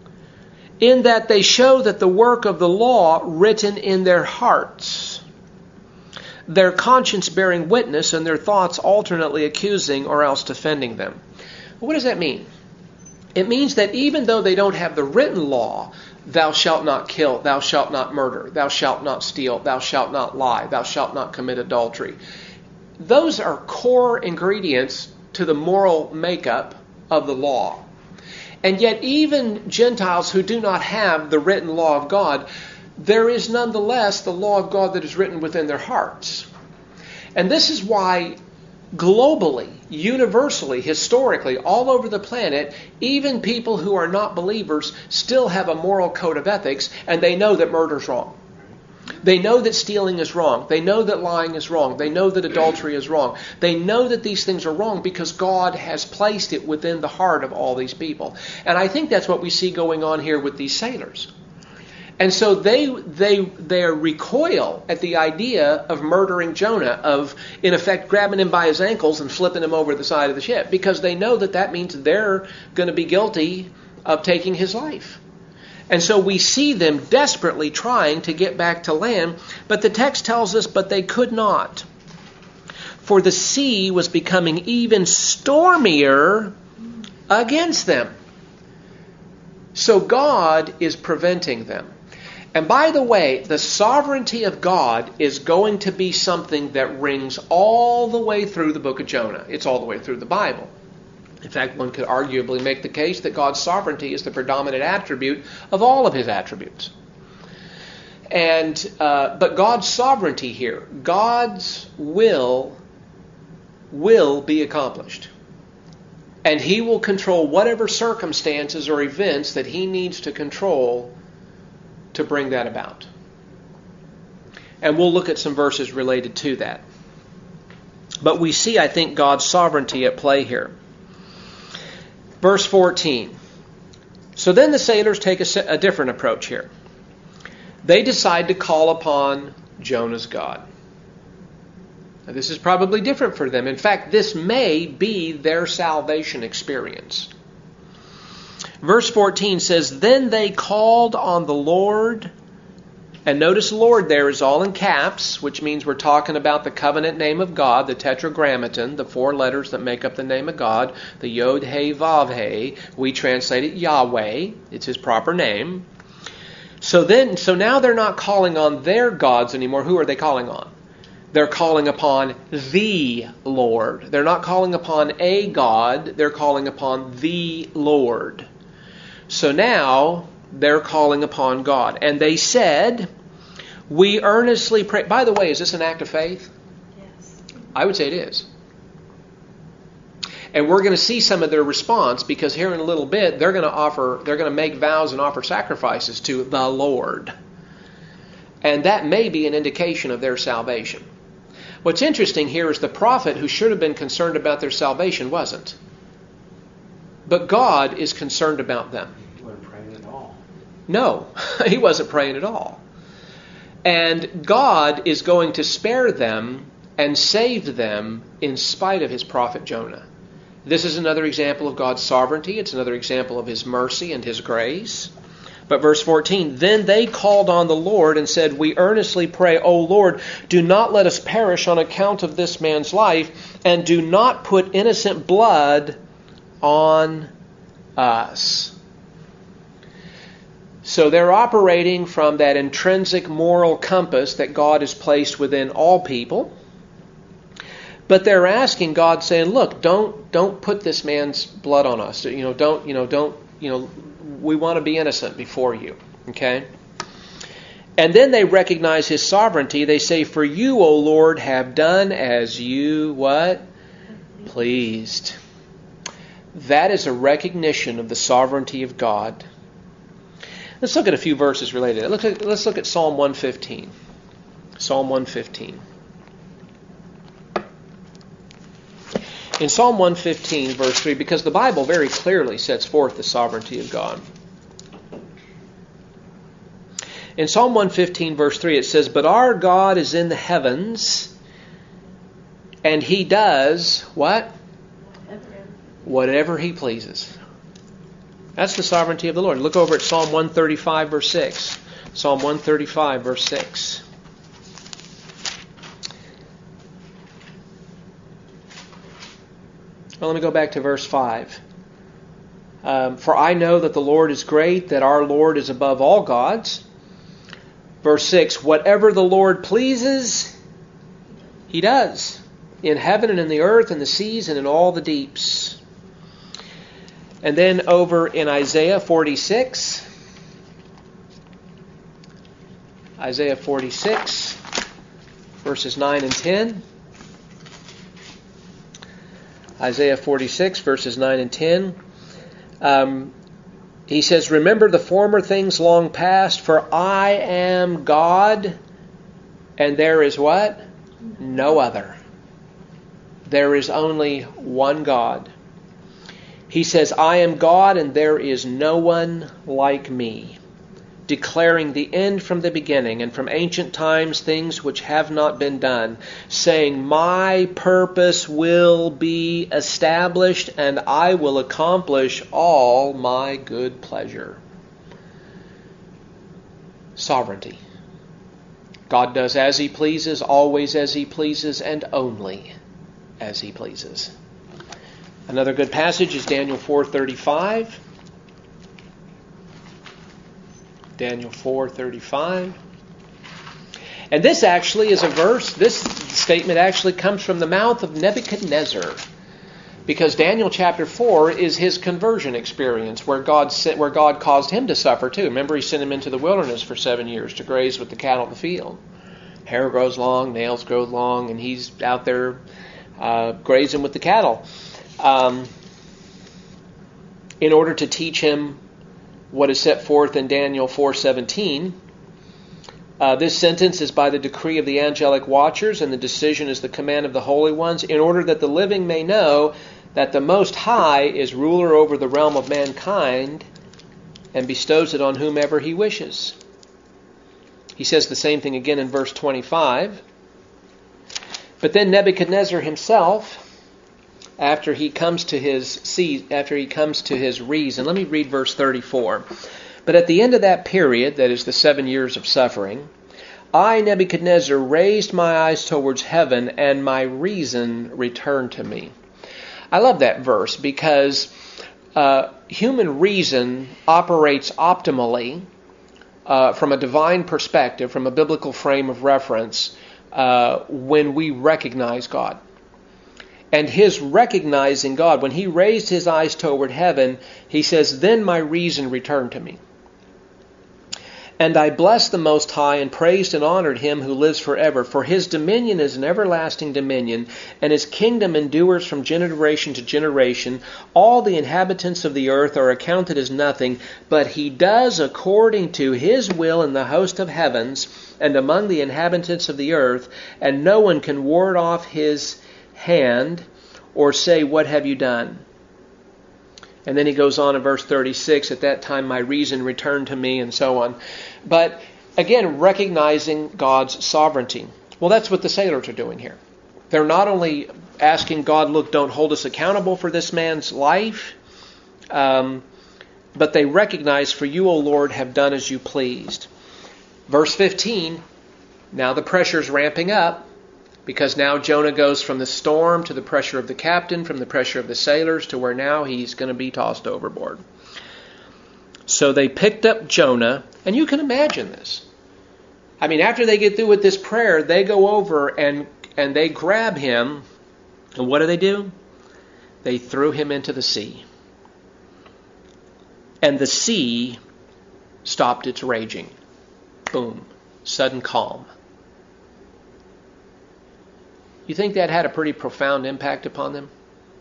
in that they show that the work of the law written in their hearts, their conscience bearing witness, and their thoughts alternately accusing or else defending them. What does that mean? It means that even though they don't have the written law, thou shalt not kill, thou shalt not murder, thou shalt not steal, thou shalt not lie, thou shalt not commit adultery. Those are core ingredients to the moral makeup of the law. And yet even Gentiles who do not have the written law of God, there is nonetheless the law of God that is written within their hearts. And this is why globally, universally, historically, all over the planet, even people who are not believers still have a moral code of ethics, and they know that murder is wrong. They know that stealing is wrong. They know that lying is wrong. They know that adultery is wrong. They know that these things are wrong because God has placed it within the heart of all these people. And I think that's what we see going on here with these sailors. And so they they they recoil at the idea of murdering Jonah, of in effect grabbing him by his ankles and flipping him over the side of the ship, because they know that that means they're going to be guilty of taking his life. And so we see them desperately trying to get back to land, but the text tells us, but they could not. For the sea was becoming even stormier against them. So God is preventing them. And by the way, the sovereignty of God is going to be something that rings all the way through the book of Jonah. It's all the way through the Bible. In fact, one could arguably make the case that God's sovereignty is the predominant attribute of all of his attributes. And uh, but God's sovereignty here, God's will, will be accomplished. And He will control whatever circumstances or events that He needs to control to bring that about. And we'll look at some verses related to that. But we see, I think, God's sovereignty at play here. Verse fourteen. So then the sailors take a, a different approach here. They decide to call upon Jonah's God. Now, this is probably different for them. In fact, this may be their salvation experience. Verse fourteen says, Then they called on the Lord. And notice Lord there is all in caps, which means we're talking about the covenant name of God, the tetragrammaton, the four letters that make up the name of God, the Yod, He, Vav, He. We translate it Yahweh. It's His proper name. So then, so now they're not calling on their gods anymore. Who are they calling on? They're calling upon the Lord. They're not calling upon a God. They're calling upon the Lord. So now they're calling upon God. And they said, we earnestly pray. By the way, is this an act of faith? Yes. I would say it is. And we're going to see some of their response, because here in a little bit they're going to offer, they're going to make vows and offer sacrifices to the Lord. And that may be an indication of their salvation. What's interesting here is the prophet, who should have been concerned about their salvation, wasn't. But God is concerned about them. He wasn't praying at all. No, he wasn't praying at all. And God is going to spare them and save them in spite of His prophet Jonah. This is another example of God's sovereignty. It's another example of His mercy and His grace. But verse fourteen, Then they called on the Lord and said, We earnestly pray, O Lord, do not let us perish on account of this man's life, and do not put innocent blood on us. So they're operating from that intrinsic moral compass that God has placed within all people. But they're asking God, saying, Look, don't don't put this man's blood on us. You know, don't, you know, don't, you know, we want to be innocent before you. Okay? And then they recognize His sovereignty. They say, For you, O Lord, have done as you, what? Pleased. That is a recognition of the sovereignty of God. Let's look at a few verses related. Let's look at, let's look at Psalm one fifteen. Psalm one fifteen. In Psalm one fifteen, verse three, because the Bible very clearly sets forth the sovereignty of God. In Psalm one fifteen, verse three, it says, But our God is in the heavens, and He does, what? Whatever He pleases. That's the sovereignty of the Lord. Look over at Psalm one thirty-five, verse six. Psalm one thirty-five, verse six. Well, let me go back to verse five. Um, For I know that the Lord is great, that our Lord is above all gods. Verse six, Whatever the Lord pleases, He does, in heaven and in the earth and the seas and in all the deeps. And then over in Isaiah forty-six, Isaiah forty-six, verses nine and ten. Isaiah forty-six, verses nine and ten. Um, he says, Remember the former things long past, for I am God, and there is what? No other. There is only one God. He says, I am God, and there is no one like me, declaring the end from the beginning, and from ancient times things which have not been done, saying, My purpose will be established, and I will accomplish all my good pleasure. Sovereignty. God does as He pleases, always as He pleases, and only as He pleases. Another good passage is Daniel four thirty-five. Daniel four thirty-five. And this actually is a verse, this statement actually comes from the mouth of Nebuchadnezzar. Because Daniel chapter four is his conversion experience, where God sent, where God caused him to suffer too. Remember, He sent him into the wilderness for seven years to graze with the cattle of the field. Hair grows long, nails grow long, and he's out there uh, grazing with the cattle. Um, in order to teach him what is set forth in Daniel four seventeen. Uh, this sentence is by the decree of the angelic watchers, and the decision is the command of the holy ones, in order that the living may know that the Most High is ruler over the realm of mankind and bestows it on whomever he wishes. He says the same thing again in verse twenty-five. But then Nebuchadnezzar himself, after he comes to his see, after he comes to his reason, let me read verse thirty-four. But at the end of that period, that is the seven years of suffering, I, Nebuchadnezzar, raised my eyes towards heaven, and my reason returned to me. I love that verse because uh, human reason operates optimally uh, from a divine perspective, from a biblical frame of reference, uh, when we recognize God. And his recognizing God, when he raised his eyes toward heaven, he says, then my reason returned to me. And I blessed the Most High and praised and honored him who lives forever. For his dominion is an everlasting dominion, and his kingdom endures from generation to generation. All the inhabitants of the earth are accounted as nothing, but he does according to his will in the host of heavens and among the inhabitants of the earth, and no one can ward off his hand or say, what have you done? And then he goes on in verse thirty-six, at that time my reason returned to me, and so on. But again, recognizing God's sovereignty. Well, that's what the sailors are doing here. They're not only asking God, look, don't hold us accountable for this man's life, um, but they recognize, for you, O Lord, have done as you pleased. Verse fifteen, now the pressure's ramping up, because now Jonah goes from the storm to the pressure of the captain, from the pressure of the sailors, to where now he's going to be tossed overboard. So they picked up Jonah, and you can imagine this. I mean, after they get through with this prayer, they go over and, and they grab him, and what do they do? They threw him into the sea. And the sea stopped its raging. Boom. Sudden calm. You think that had a pretty profound impact upon them?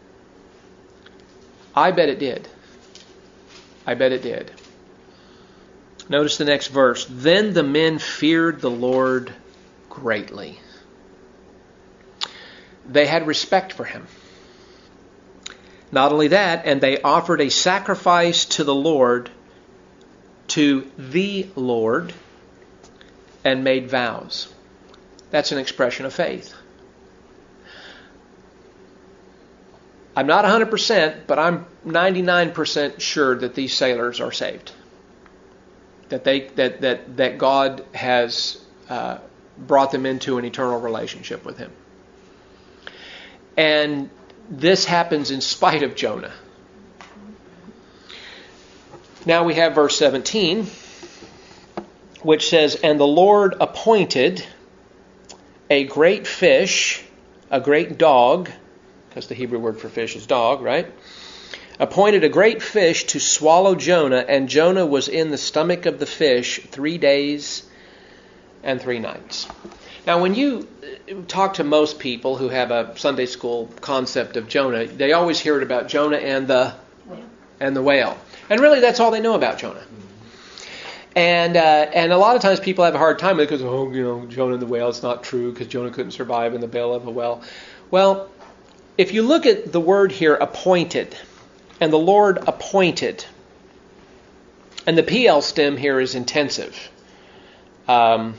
I bet it did. I bet it did. Notice the next verse. Then the men feared the Lord greatly. They had respect for him. Not only that, and they offered a sacrifice to the Lord, to the Lord, and made vows. That's an expression of faith. I'm not one hundred percent, but I'm ninety-nine percent sure that these sailors are saved. That they that that that God has uh, brought them into an eternal relationship with him. And this happens in spite of Jonah. Now we have verse seventeen, which says, and the Lord appointed a great fish, a great dog, because the Hebrew word for fish is dog, right? Appointed a great fish to swallow Jonah, and Jonah was in the stomach of the fish three days and three nights. Now, when you talk to most people who have a Sunday school concept of Jonah, they always hear it about Jonah and the and the whale. And really, that's all they know about Jonah. And uh, and a lot of times people have a hard time with it because, oh, you know, Jonah and the whale, it's not true because Jonah couldn't survive in the belly of a whale. Well, if you look at the word here, appointed, and the Lord appointed, and the P L stem here is intensive. Um,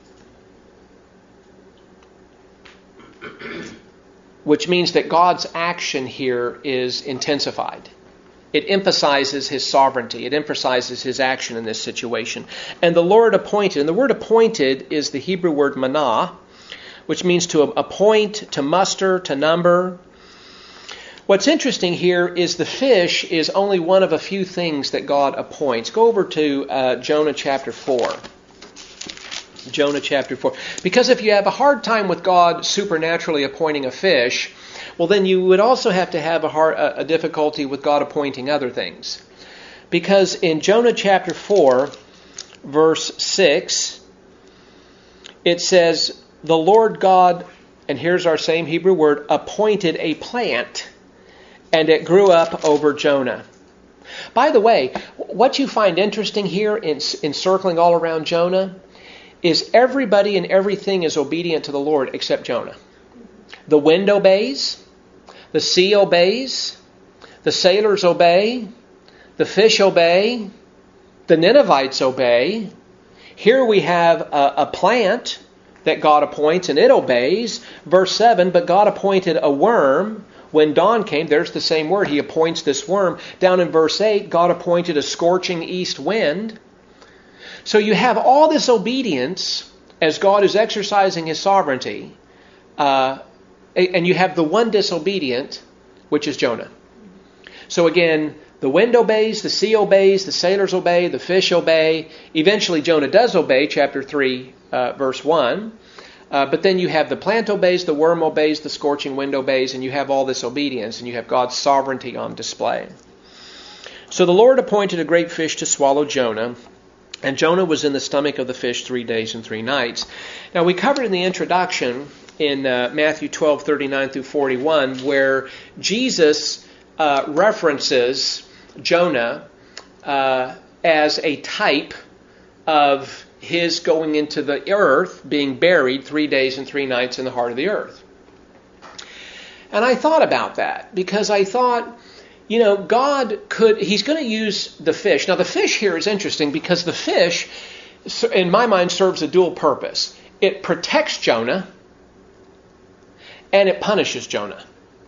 which means that God's action here is intensified. It emphasizes his sovereignty. It emphasizes his action in this situation. And the Lord appointed, and the word appointed is the Hebrew word manah, which means to appoint, to muster, to number. What's interesting here is the fish is only one of a few things that God appoints. Go over to uh, Jonah chapter four. Jonah chapter four. Because if you have a hard time with God supernaturally appointing a fish, well, then you would also have to have a, hard, a, a difficulty with God appointing other things. Because in Jonah chapter four, verse six, it says, the Lord God, and here's our same Hebrew word, appointed a plant, and it grew up over Jonah. By the way, what you find interesting here in encircling all around Jonah is everybody and everything is obedient to the Lord except Jonah. The wind obeys, the sea obeys, the sailors obey, the fish obey, the Ninevites obey. Here we have a, a plant that God appoints and it obeys. Verse seven, but God appointed a worm. When dawn came, there's the same word. He appoints this worm. Down in verse eight, God appointed a scorching east wind. So you have all this obedience as God is exercising His sovereignty. Uh, and you have the one disobedient, which is Jonah. So again, the wind obeys, the sea obeys, the sailors obey, the fish obey. Eventually Jonah does obey, chapter three, uh, verse one. Uh, but then you have the plant obeys, the worm obeys, the scorching wind obeys, and you have all this obedience, and you have God's sovereignty on display. So the Lord appointed a great fish to swallow Jonah, and Jonah was in the stomach of the fish three days and three nights. Now we covered in the introduction in uh, Matthew twelve, thirty-nine through forty-one, where Jesus uh, references Jonah uh, as a type of His going into the earth, being buried three days and three nights in the heart of the earth. And I thought about that because I thought, you know, God could, He's going to use the fish. Now the fish here is interesting because the fish, in my mind, serves a dual purpose. It protects Jonah and it punishes Jonah.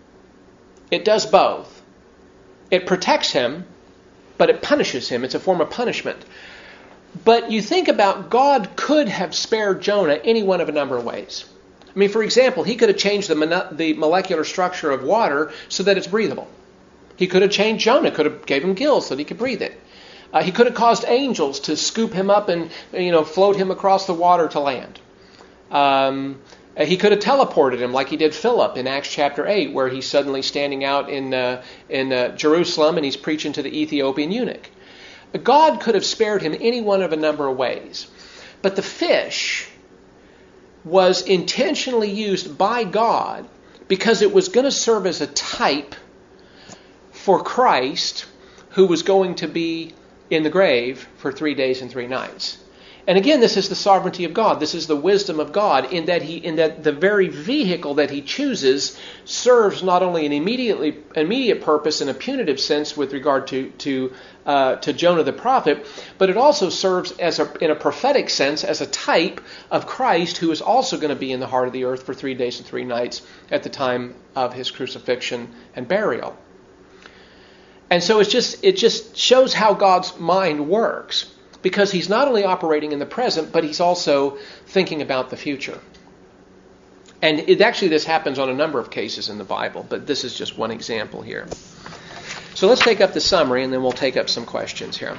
It does both. It protects him, but it punishes him. It's a form of punishment. But you think about, God could have spared Jonah any one of a number of ways. I mean, for example, He could have changed the, mon- the molecular structure of water so that it's breathable. He could have changed Jonah, could have gave him gills so that he could breathe it. Uh, he could have caused angels to scoop him up and, you know, float him across the water to land. Um, he could have teleported him like He did Philip in Acts chapter eight, where he's suddenly standing out in uh, in uh, Jerusalem and he's preaching to the Ethiopian eunuch. God could have spared him any one of a number of ways. But the fish was intentionally used by God because it was going to serve as a type for Christ, who was going to be in the grave for three days and three nights. And again, this is the sovereignty of God. This is the wisdom of God in that he, in that the very vehicle that He chooses serves not only an immediately immediate purpose in a punitive sense with regard to to uh, to Jonah the prophet, but it also serves as a, in a prophetic sense as a type of Christ, who is also going to be in the heart of the earth for three days and three nights at the time of His crucifixion and burial. And so it's just it just shows how God's mind works. Because He's not only operating in the present, but He's also thinking about the future. And it, actually this happens on a number of cases in the Bible, but this is just one example here. So let's take up the summary and then we'll take up some questions here.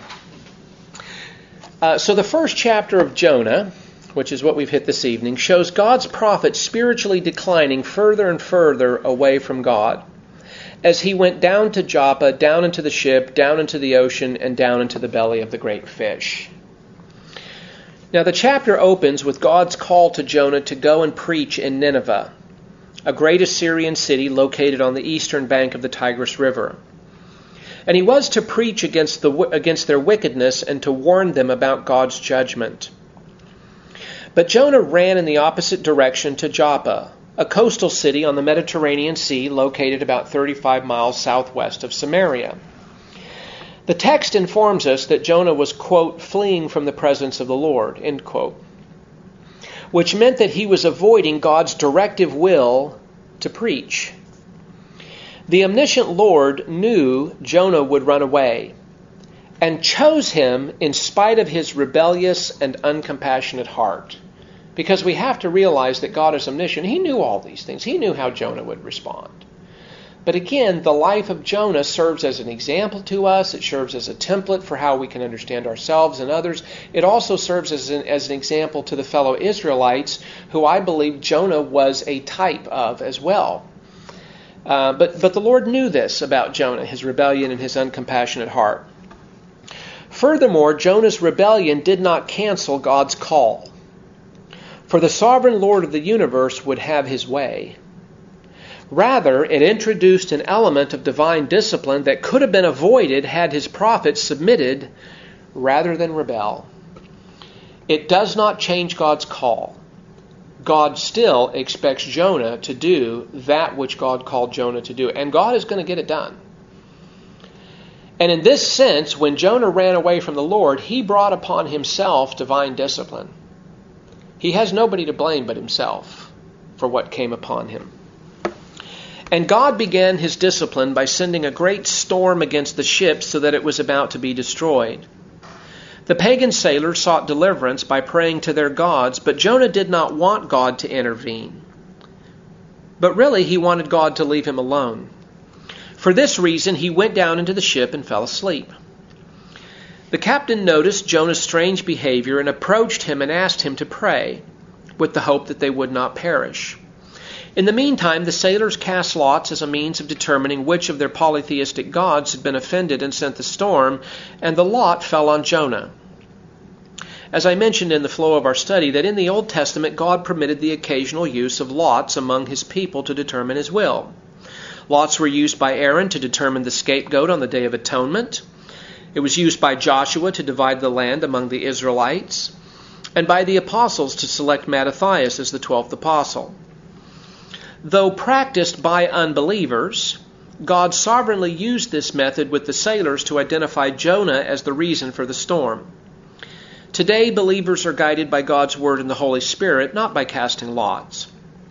Uh, so the first chapter of Jonah, which is what we've hit this evening, shows God's prophet spiritually declining further and further away from God, as he went down to Joppa, down into the ship, down into the ocean, and down into the belly of the great fish. Now the chapter opens with God's call to Jonah to go and preach in Nineveh, a great Assyrian city located on the eastern bank of the Tigris River. And he was to preach against the against their wickedness and to warn them about God's judgment. But Jonah ran in the opposite direction to Joppa, a coastal city on the Mediterranean Sea located about thirty-five miles southwest of Samaria. The text informs us that Jonah was, quote, fleeing from the presence of the Lord, end quote, which meant that he was avoiding God's directive will to preach. The omniscient Lord knew Jonah would run away and chose him in spite of his rebellious and uncompassionate heart. Because we have to realize that God is omniscient. He knew all these things. He knew how Jonah would respond. But again, the life of Jonah serves as an example to us. It serves as a template for how we can understand ourselves and others. It also serves as an, as an example to the fellow Israelites, who I believe Jonah was a type of as well. Uh, but, but the Lord knew this about Jonah, his rebellion and his uncompassionate heart. Furthermore, Jonah's rebellion did not cancel God's call. For the sovereign Lord of the universe would have His way. Rather, it introduced an element of divine discipline that could have been avoided had his prophets submitted rather than rebel. It does not change God's call. God still expects Jonah to do that which God called Jonah to do, and God is going to get it done. And in this sense, when Jonah ran away from the Lord, he brought upon himself divine discipline. He has nobody to blame but himself for what came upon him. And God began his discipline by sending a great storm against the ship so that it was about to be destroyed. The pagan sailors sought deliverance by praying to their gods, but Jonah did not want God to intervene. But really, he wanted God to leave him alone. For this reason, he went down into the ship and fell asleep. The captain noticed Jonah's strange behavior and approached him and asked him to pray, with the hope that they would not perish. In the meantime, the sailors cast lots as a means of determining which of their polytheistic gods had been offended and sent the storm, and the lot fell on Jonah. As I mentioned in the flow of our study, that in the Old Testament, God permitted the occasional use of lots among his people to determine his will. Lots were used by Aaron to determine the scapegoat on the Day of Atonement. It was used by Joshua to divide the land among the Israelites, and by the apostles to select Mattathias as the twelfth apostle. Though practiced by unbelievers, God sovereignly used this method with the sailors to identify Jonah as the reason for the storm. Today, believers are guided by God's Word and the Holy Spirit, not by casting lots.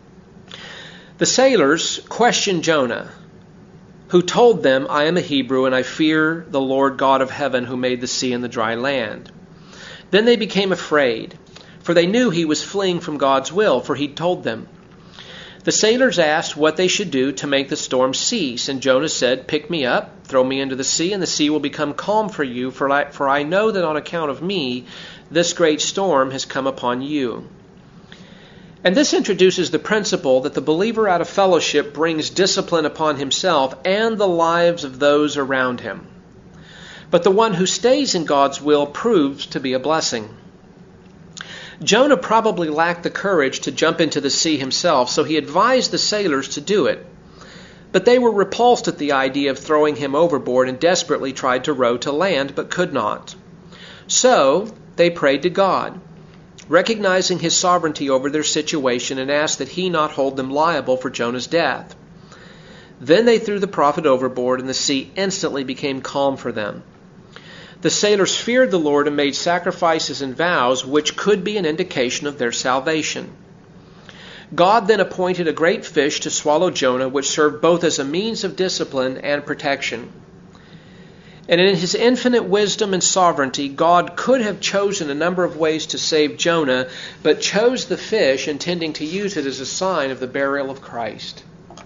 The sailors questioned Jonah, who told them, "I am a Hebrew, and I fear the Lord God of heaven who made the sea and the dry land." Then they became afraid, for they knew he was fleeing from God's will, for he'd told them. The sailors asked what they should do to make the storm cease, and Jonah said, "Pick me up, throw me into the sea, and the sea will become calm for you, for I, for I know that on account of me this great storm has come upon you." And this introduces the principle that the believer out of fellowship brings discipline upon himself and the lives of those around him. But the one who stays in God's will proves to be a blessing. Jonah probably lacked the courage to jump into the sea himself, so he advised the sailors to do it. But they were repulsed at the idea of throwing him overboard and desperately tried to row to land, but could not. So they prayed to God, recognizing his sovereignty over their situation, and asked that he not hold them liable for Jonah's death. Then they threw the prophet overboard, and the sea instantly became calm for them. The sailors feared the Lord and made sacrifices and vows, which could be an indication of their salvation. God then appointed a great fish to swallow Jonah, which served both as a means of discipline and protection. And in his infinite wisdom and sovereignty, God could have chosen a number of ways to save Jonah, but chose the fish, intending to use it as a sign of the burial of Christ.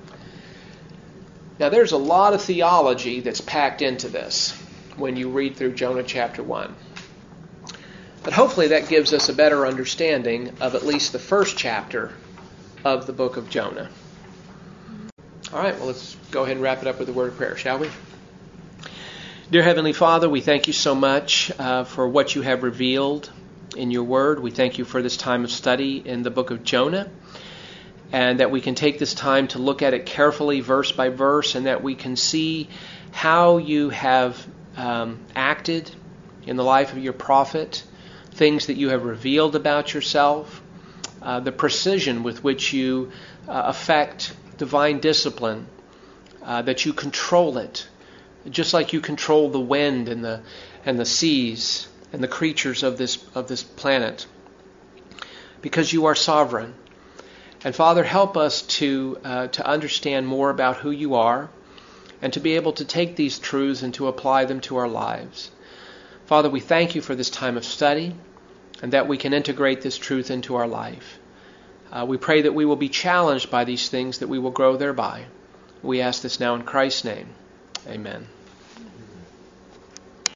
Now, there's a lot of theology that's packed into this when you read through Jonah chapter one. But hopefully that gives us a better understanding of at least the first chapter of the book of Jonah. All right, well, let's go ahead and wrap it up with a word of prayer, shall we? Dear Heavenly Father, we thank you so much uh, for what you have revealed in your word. We thank you for this time of study in the book of Jonah, and that we can take this time to look at it carefully, verse by verse, and that we can see how you have um, acted in the life of your prophet, things that you have revealed about yourself, uh, the precision with which you uh, affect divine discipline, uh, that you control it, just like you control the wind and the and the seas and the creatures of this of this planet, because you are sovereign. And Father, help us to uh, to understand more about who you are, and to be able to take these truths and to apply them to our lives. Father, we thank you for this time of study, and that we can integrate this truth into our life. Uh, we pray that we will be challenged by these things, that we will grow thereby. We ask this now in Christ's name. Amen.